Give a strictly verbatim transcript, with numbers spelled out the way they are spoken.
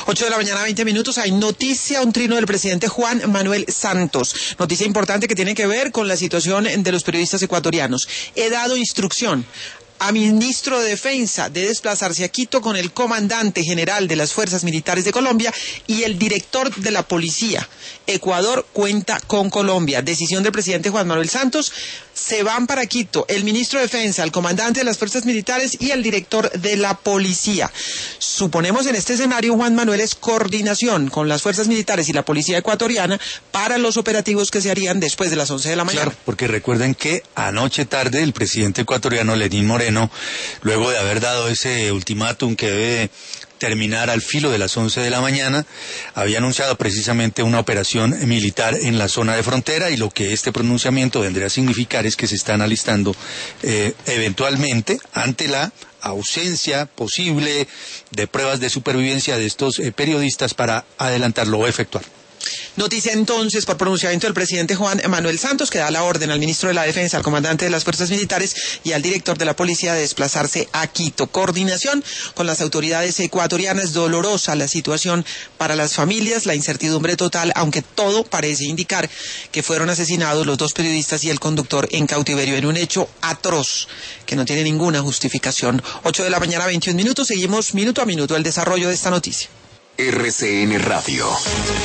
ocho de la mañana, veinte minutos. Hay noticia, un trino del presidente Juan Manuel Santos. Noticia importante que tiene que ver con la situación de los periodistas ecuatorianos. He dado instrucción a ministro de Defensa de desplazarse a Quito con el comandante general de las Fuerzas Militares de Colombia y el director de la policía. Ecuador cuenta con Colombia. Decisión del presidente Juan Manuel Santos. Se van para Quito el ministro de Defensa, el comandante de las Fuerzas Militares y el director de la policía. Suponemos en este escenario, Juan Manuel, es coordinación con las Fuerzas Militares y la policía ecuatoriana para los operativos que se harían después de las once de la mañana. Claro, porque recuerden que anoche tarde el presidente ecuatoriano Lenín Moreno, luego de haber dado ese ultimátum que debe terminar al filo de las once de la mañana, había anunciado precisamente una operación militar en la zona de frontera, y lo que este pronunciamiento vendría a significar es que se están alistando eh, eventualmente ante la ausencia posible de pruebas de supervivencia de estos eh, periodistas para adelantarlo o efectuar. Noticia entonces por pronunciamiento del presidente Juan Manuel Santos, que da la orden al ministro de la Defensa, al comandante de las Fuerzas Militares y al director de la policía de desplazarse a Quito. Coordinación con las autoridades ecuatorianas. Dolorosa la situación para las familias, la incertidumbre total, aunque todo parece indicar que fueron asesinados los dos periodistas y el conductor en cautiverio en un hecho atroz que no tiene ninguna justificación. ocho de la mañana, veintiún minutos. Seguimos minuto a minuto el desarrollo de esta noticia. R C N Radio.